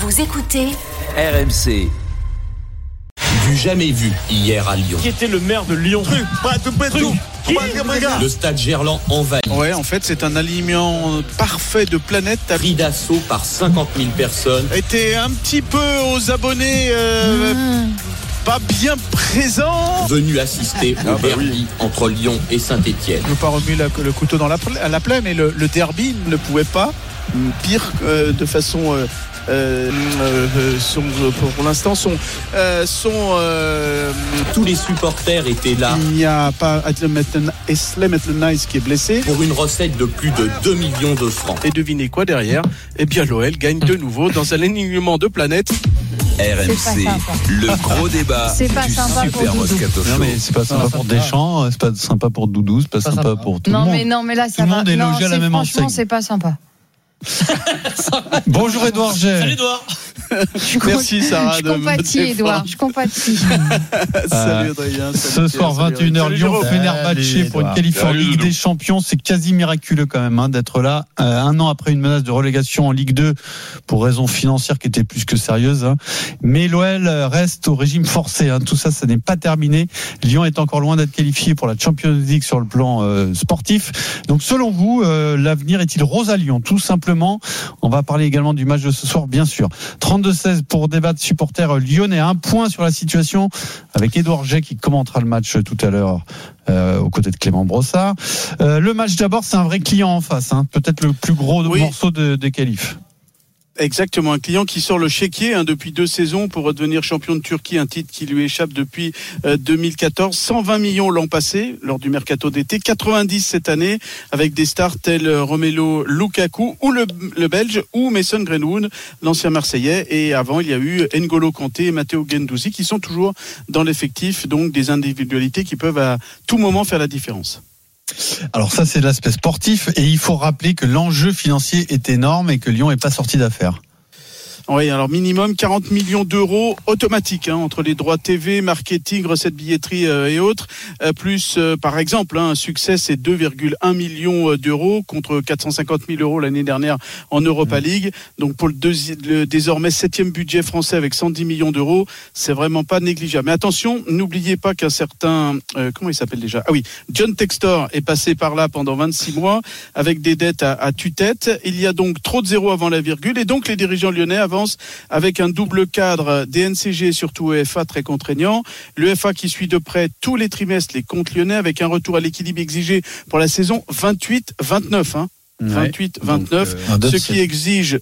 Vous écoutez RMC. Du jamais vu hier à Lyon. Qui était le maire de Lyon? Le stade Gerland envahi. Ouais, en fait, c'est un alignement parfait de planètes. Pris d'assaut par 50 000 personnes. Était un petit peu aux abonnés pas bien présents. Venus assister au derby entre Lyon et Saint-Etienne. Je n'ai pas remis le couteau dans la plaie, mais le derby ne pouvait pas, pire de façon... pour l'instant tous les supporters étaient là. Il n'y a pas Eslem Etlenais qui est blessé pour une recette de plus de 2 millions de francs. Et devinez quoi derrière? Eh bien l'OL gagne de nouveau dans un alignement de planètes. RMC, le gros débat c'est pas du sympa Super Moscato Show. Non mais c'est pas sympa pour Deschamps, c'est pas sympa pour Doudou, c'est pas sympa pour tout le monde. Non mais là ça tout le va. monde est logé à la même enseigne. Franchement, c'est pas sympa. Bonjour Édouard Gey. Salut Édouard. Merci Sarah. Je compatis Édouard, je compatis. Salut Adrien. Ce soir 21h, Lyon Fenerbahçe pour une qualif en Ligue des Champions. C'est quasi miraculeux quand même d'être là un an après une menace de relégation en Ligue 2 pour raisons financières qui étaient plus que sérieuses. Mais l'OL reste au régime forcé. Tout ça n'est pas terminé. Lyon est encore loin d'être qualifié pour la Champions League sur le plan sportif. Donc selon vous, l'avenir est-il rose à Lyon? Tout simplement. On va parler également du match de ce soir, bien sûr. 32-16 pour débattre supporters lyonnais. Un point sur la situation avec Édouard Gey qui commentera le match tout à l'heure aux côtés de Clément Brossard. Le match d'abord, c'est un vrai client en face. Peut-être le plus gros morceau des qualifs. Exactement, un client qui sort le chéquier depuis 2 saisons pour redevenir champion de Turquie, un titre qui lui échappe depuis 2014. 120 millions l'an passé lors du mercato d'été, 90 cette année avec des stars tels Romelu Lukaku ou le Belge ou Mason Greenwood, l'ancien Marseillais. Et avant, il y a eu N'Golo Kanté et Matteo Guendouzi qui sont toujours dans l'effectif, donc des individualités qui peuvent à tout moment faire la différence. Alors ça c'est l'aspect sportif et il faut rappeler que l'enjeu financier est énorme et que Lyon n'est pas sorti d'affaire. Oui, alors minimum 40 millions d'euros automatiques entre les droits TV, marketing, recettes billetterie et autres. Plus, par exemple, un succès, c'est 2,1 millions d'euros contre 450 000 euros l'année dernière en Europa League. Donc pour le désormais 7e budget français avec 110 millions d'euros, c'est vraiment pas négligeable. Mais attention, n'oubliez pas qu'un certain... comment il s'appelle déjà? Ah oui, John Textor est passé par là pendant 26 mois avec des dettes à tue-tête. Il y a donc trop de zéros avant la virgule et donc les dirigeants lyonnais avancent avec un double cadre DNCG et surtout UEFA très contraignant. L'UEFA qui suit de près tous les trimestres les comptes lyonnais avec un retour à l'équilibre exigé pour la saison 28-29. 28-29, ce qui exige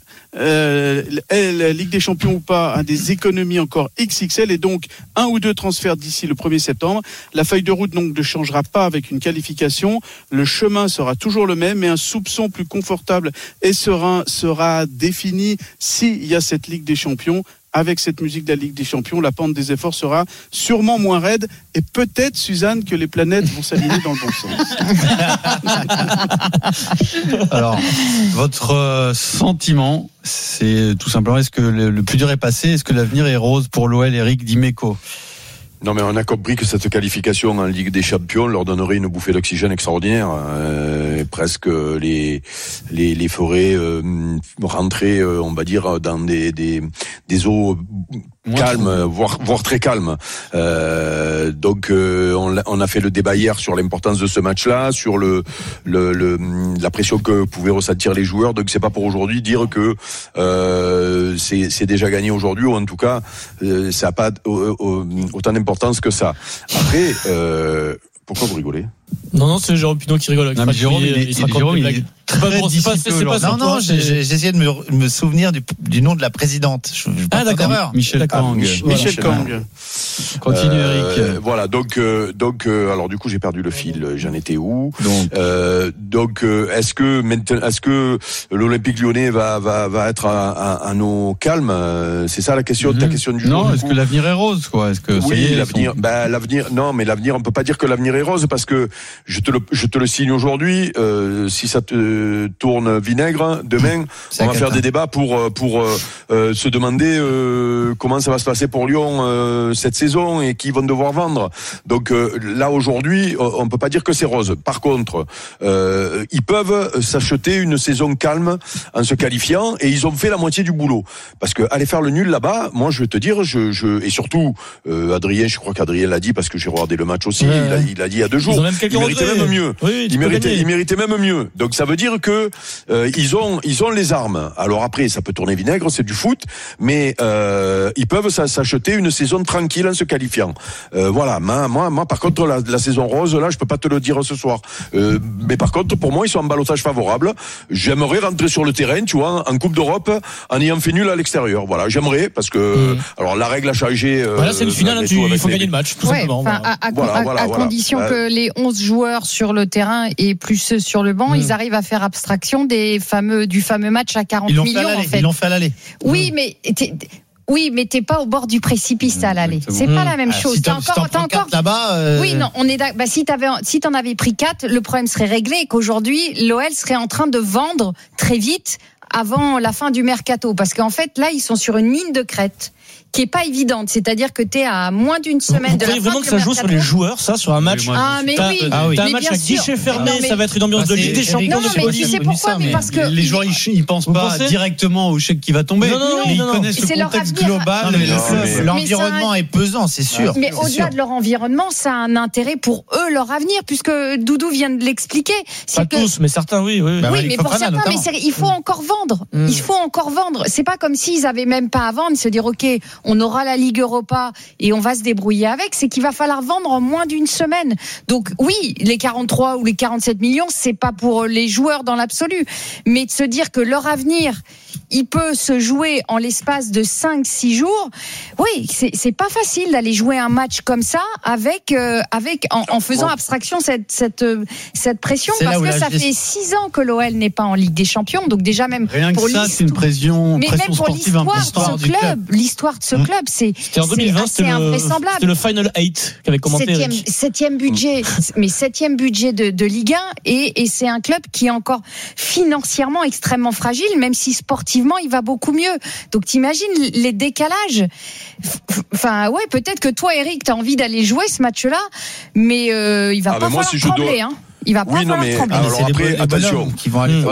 la Ligue des Champions ou pas, des économies encore XXL et donc 1 ou 2 transferts d'ici le 1er septembre. La feuille de route donc ne changera pas avec une qualification. Le chemin sera toujours le même, mais un soupçon plus confortable et serein sera défini s'il y a cette Ligue des Champions. Avec cette musique de la Ligue des Champions, la pente des efforts sera sûrement moins raide et peut-être, Suzanne, que les planètes vont s'aligner dans le bon sens. Alors, votre sentiment, c'est tout simplement, est-ce que le plus dur est passé? Est-ce que l'avenir est rose pour l'OL, Eric Dimeco? Non, mais on a compris que cette qualification en Ligue des Champions leur donnerait une bouffée d'oxygène extraordinaire. Presque les forêts rentraient, on va dire, dans des eaux calmes, voire très calmes. Donc, on a fait le débat hier sur l'importance de ce match-là, sur la pression que pouvaient ressentir les joueurs. Donc, c'est pas pour aujourd'hui dire que c'est déjà gagné aujourd'hui, ou en tout cas, ça n'a pas autant d'importance que ça. Après, pourquoi vous rigolez? Non, c'est Jérôme Pinot qui rigole. Non, mais Jérôme, il est très disciplineux. Non, j'ai essayé de me souvenir du nom de la présidente. D'accord. Michel Kang. Michel Kang. Continue, Eric. Voilà, donc, alors du coup, j'ai perdu le fil. J'en étais où? Donc, est-ce que l'Olympique Lyonnais va être à nos calmes? C'est ça la question, ta question du jour? Non, est-ce que l'avenir est rose, quoi? Est-ce que oui, l'avenir. Non, mais l'avenir, on peut pas dire que l'avenir est rose parce que je te le signe aujourd'hui. Si ça te tourne vinaigre, demain, on va faire des débats pour se demander comment ça va se passer pour Lyon cette saison et qui vont devoir vendre. Donc là aujourd'hui, on peut pas dire que c'est rose. Par contre, ils peuvent s'acheter une saison calme en se qualifiant et ils ont fait la moitié du boulot. Parce que aller faire le nul là-bas, moi je vais te dire, et surtout Adrien, je crois qu'Adrien l'a dit parce que j'ai regardé le match aussi. Il a dit il y a 2 jours. Il méritait même mieux. Oui, il méritait même mieux. Donc ça veut dire que ils ont les armes. Alors après, ça peut tourner vinaigre, c'est du foot, mais ils peuvent s'acheter une saison tranquille en se qualifiant. Voilà. Moi, par contre, la saison rose, là, je peux pas te le dire ce soir. Mais par contre, pour moi, ils sont en ballottage favorable. J'aimerais rentrer sur le terrain, tu vois, en Coupe d'Europe, en ayant fait nul à l'extérieur. Voilà, j'aimerais parce que alors la règle a changé. Voilà, c'est une finale, il faut gagner le match, tout simplement. À condition que les 11 joueurs sur le terrain et plus ceux sur le banc, ils arrivent à faire abstraction du fameux match à 40 millions. En fait. Ils l'ont fait à l'aller. Oui, mais t'es pas au bord du précipice à l'aller. C'est pas la même chose. T'as encore là-bas. Oui, non, on est. Si t'en avais pris 4, le problème serait réglé et qu'aujourd'hui l'OL serait en train de vendre très vite avant la fin du mercato, parce qu'en fait là ils sont sur une ligne de crête qui est pas évidente, c'est-à-dire que t'es à moins d'une semaine de la fin. Vous croyez vraiment que ça joue sur les joueurs, ça, sur un match? Ah mais oui. T'as un match à guichet fermé, ça va être une ambiance de Ligue des Champions. Non, mais tu sais pourquoi? Mais parce que les joueurs ils pensent pas directement au chèque qui va tomber. Mais ils connaissent le contexte global. L'environnement est pesant, c'est sûr. Mais au-delà de leur environnement, ça a un intérêt pour eux, leur avenir, puisque Doudou vient de l'expliquer. Pas tous, mais certains, oui. Oui, mais pour certains, il faut encore vendre. Il faut encore vendre. C'est pas comme s'ils avaient même pas à vendre, ils se dire ok, on aura la Ligue Europa et on va se débrouiller avec. C'est qu'il va falloir vendre en moins d'une semaine. Donc oui, les 43 ou les 47 millions, c'est pas pour les joueurs dans l'absolu, mais de se dire que leur avenir, il peut se jouer en l'espace de 5-6 jours. Oui, c'est pas facile d'aller jouer un match comme ça en faisant abstraction cette pression, parce que ça fait 6 ans que l'OL n'est pas en Ligue des Champions. Donc déjà même rien pour que ça, c'est une pression sportive importante. L'histoire de ce club, c'était en 2020, c'est invraisemblable. C'était le Final 8 qu'avait commenté septième budget, mais 7e budget de Ligue 1 et c'est un club qui est encore financièrement extrêmement fragile, même si sportivement il va beaucoup mieux. Donc t'imagines les décalages. Enfin ouais, peut-être que toi Eric t'as envie d'aller jouer ce match-là, mais il va pas falloir trembler, hein. Il va pas falloir trembler. Alors après, attention. Qui vont aller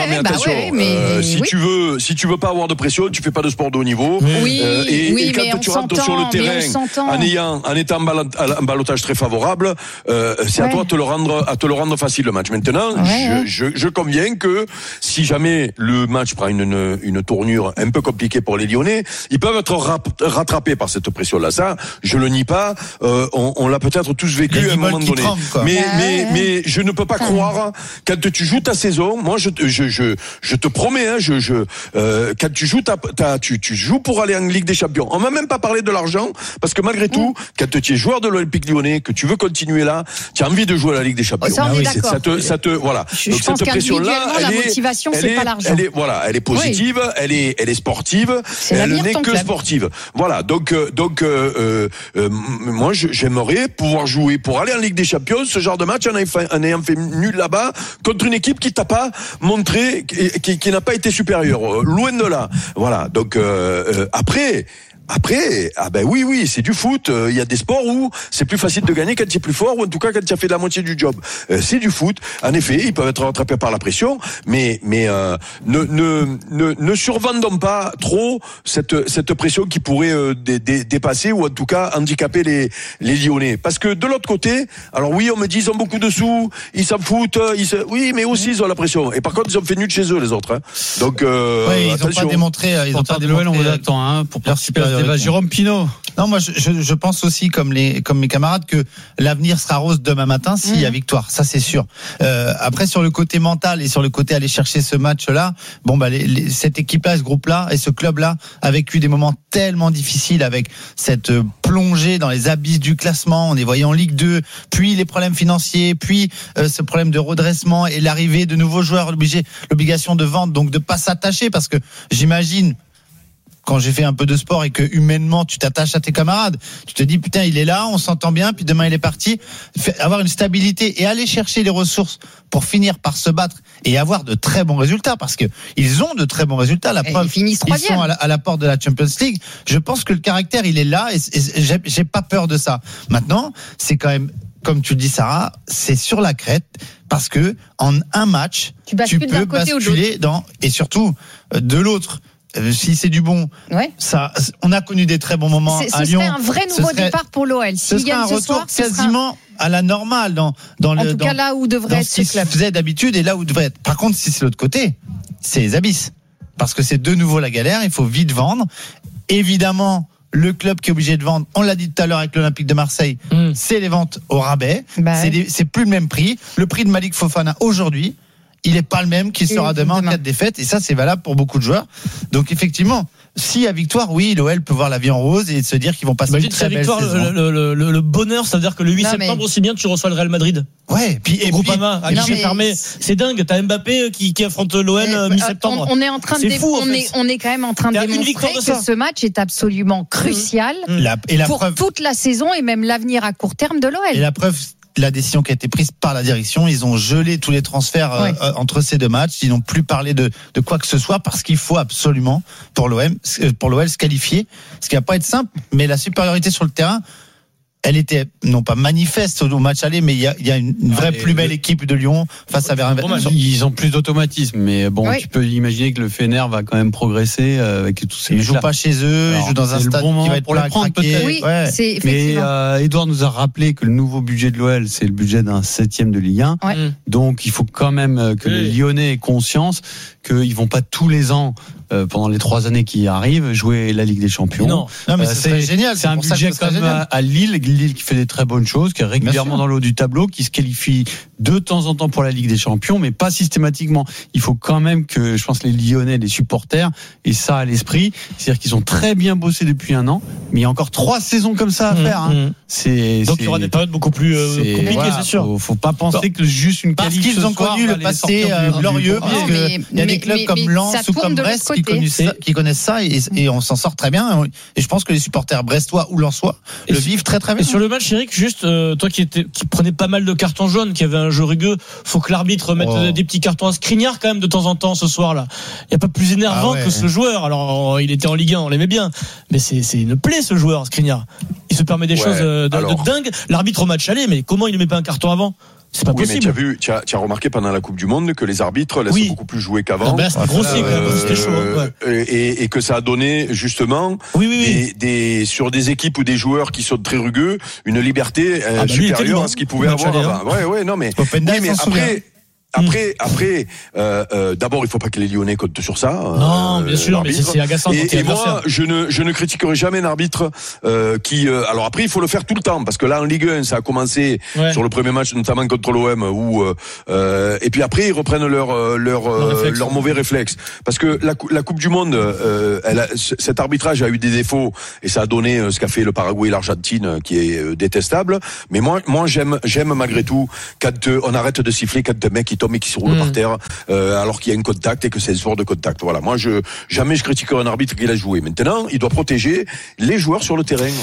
si tu veux pas avoir de pression, tu fais pas de sport de haut niveau. Et quand tu rentres sur le terrain en étant en ballottage très favorable, c'est à toi de te le rendre facile le match. Maintenant, je conviens que si jamais le match prend une tournure un peu compliquée pour les Lyonnais, ils peuvent être rattrapés par cette pression-là. Ça, je le nie pas. On l'a peut-être tous vécu à un moment donné. Mais je ne peux pas croire quand tu joues ta saison. Moi, je te promets, quand tu joues tu joues pour aller en Ligue des Champions. On m'a même pas parlé de l'argent parce que malgré tout, quand tu es joueur de l'Olympique Lyonnais, que tu veux continuer là, tu as envie de jouer à la Ligue des Champions. Ça, on est d'accord. Voilà. Je pense qu'individuellement, la motivation, c'est pas l'argent. Elle est positive, elle est sportive, elle n'est que sportive. Voilà. Donc, moi, j'aimerais pouvoir jouer pour aller en Ligue des Champions ce genre de match en ayant fait nul là-bas contre une équipe qui t'a pas montré, qui n'a pas été supérieure, loin de là. Voilà. Donc après, oui, c'est du foot. Il y a des sports où c'est plus facile de gagner quand tu es plus fort, ou en tout cas quand tu as fait la moitié du job. C'est du foot. En effet, ils peuvent être rattrapés par la pression, mais ne survendons pas trop cette pression qui pourrait dépasser ou en tout cas handicaper les Lyonnais. Parce que de l'autre côté, alors oui, on me dit ils ont beaucoup de sous, ils s'en foutent, oui, mais aussi ils ont la pression. Et par contre, ils ont fait nul chez eux les autres. Donc ils n'ont pas démontré. L'OL, on vous attend pour participer. Jérôme Pinault. Non, moi je pense aussi comme mes camarades que l'avenir sera rose demain matin s'il y a victoire, ça c'est sûr. Après sur le côté mental et sur le côté aller chercher ce match-là, cette équipe-là, ce groupe-là et ce club-là a vécu des moments tellement difficiles avec cette plongée dans les abysses du classement. On est voyé en Ligue 2, puis les problèmes financiers, puis ce problème de redressement et l'arrivée de nouveaux joueurs, l'obligation de vendre, donc de pas s'attacher parce que j'imagine. quand j'ai fait un peu de sport et que humainement tu t'attaches à tes camarades, tu te dis putain il est là, on s'entend bien, puis demain il est parti. Avoir une stabilité et aller chercher les ressources pour finir par se battre et avoir de très bons résultats, parce que ils ont de très bons résultats. La preuve, ils sont à la porte de la Champions League. Je pense que le caractère il est là et j'ai pas peur de ça. Maintenant, c'est quand même, comme tu le dis Sarah, c'est sur la crête, parce que en un match tu peux basculer et surtout de l'autre. Si c'est du bon, ça, on a connu des très bons moments à Lyon. Ce serait un vrai nouveau départ pour l'OL. Ce serait un retour quasiment à la normale en tout cas là où devrait être ce club. Faisait d'habitude et là où devrait être. Par contre, si c'est l'autre côté, c'est les abysses, parce que c'est de nouveau la galère. Il faut vite vendre. Évidemment, le club qui est obligé de vendre, on l'a dit tout à l'heure avec l'Olympique de Marseille, c'est les ventes au rabais. C'est plus le même prix. Le prix de Malik Fofana aujourd'hui, il n'est pas le même qu'il sera demain en cas de défaite, et ça c'est valable pour beaucoup de joueurs. Donc effectivement, si à victoire, oui, l'OL peut voir la vie en rose et se dire qu'ils vont passer une très belle saison. Le bonheur, ça veut dire que le 8 septembre aussi bien tu reçois le Real Madrid. Ouais, et Groupama à guichet fermé, c'est dingue. T'as Mbappé qui affronte l'OL mi-septembre. On est en train de fou, on est quand même en train de démontrer que ce match est absolument crucial pour toute la saison et même l'avenir à court terme de l'OL. Et la preuve, la décision qui a été prise par la direction, ils ont gelé tous les transferts entre ces deux matchs, ils n'ont plus parlé de quoi que ce soit, parce qu'il faut absolument pour l'OL se qualifier, ce qui va pas être simple, mais la supériorité sur le terrain, elle était non pas manifeste au match aller, mais il y a une vraie plus belle équipe de Lyon face à Versailles. Ils ont plus d'automatisme, mais bon, tu peux imaginer que le Fener va quand même progresser avec tous ces. Ils jouent pas chez eux, ils jouent dans un stade qui va être pour le prendre peut-être. Oui, c'est effectivement. Mais Edouard nous a rappelé que le nouveau budget de l'OL, c'est le budget d'un 7e de Ligue 1. Donc il faut quand même que les Lyonnais aient conscience qu'ils vont pas tous les ans, pendant les 3 années qui arrivent, jouer la Ligue des Champions. Non, mais c'est génial. C'est un budget comme à Lille qui fait des très bonnes choses, qui est régulièrement dans le haut du tableau, qui se qualifie de temps en temps pour la Ligue des Champions, mais pas systématiquement. Il faut quand même que, je pense, les Lyonnais, les supporters, aient ça à l'esprit. C'est-à-dire qu'ils ont très bien bossé depuis 1 an, mais il y a encore 3 saisons comme ça à faire. Donc il y aura des périodes beaucoup plus compliquées, c'est sûr. Faut pas penser que juste une qualif. Parce qu'ils ont connu le passé glorieux, parce qu'il y a des clubs comme Lens ou comme Brest qui connaissent ça et on s'en sort très bien. Et je pense que les supporters brestois ou lensois le vivent très très bien. Et sur le match, Eric, juste toi qui prenais pas mal de cartons jaunes, qui avait un jeu rugueux, faut que l'arbitre mette des petits cartons à Skriniar quand même de temps en temps ce soir-là. Il y a pas plus énervant que ce joueur. Alors il était en Ligue 1, on l'aimait bien, mais c'est une plaie ce joueur, Skriniar. Il se permet des choses de dingue. L'arbitre au match aller, mais comment il ne met pas un carton avant? C'est pas possible. Mais tu as remarqué pendant la Coupe du Monde que les arbitres laissent beaucoup plus jouer qu'avant. C'était grossier, c'était chaud. Et que ça a donné justement sur des équipes ou des joueurs qui sont très rugueux une liberté supérieure à ce qu'ils pouvaient avoir avant. Non mais après, d'abord, il faut pas que les Lyonnais comptent sur ça. Non, bien sûr, mais c'est agaçant. Et moi, je ne critiquerai jamais un arbitre qui. Alors après, il faut le faire tout le temps, parce que là, en Ligue 1, ça a commencé sur le premier match, notamment contre l'OM, où et puis après, ils reprennent leur mauvais réflexe, parce que la Coupe du Monde, cet arbitrage a eu des défauts et ça a donné ce qu'a fait le Paraguay et l'Argentine, qui est détestable. Mais moi, j'aime malgré tout quand on arrête de siffler quand un mec qui tombe et qui se roule par terre alors qu'il y a un contact et que c'est un sport de contact. Voilà, moi jamais je critiquerai un arbitre qui l'a joué. Maintenant, il doit protéger les joueurs sur le terrain.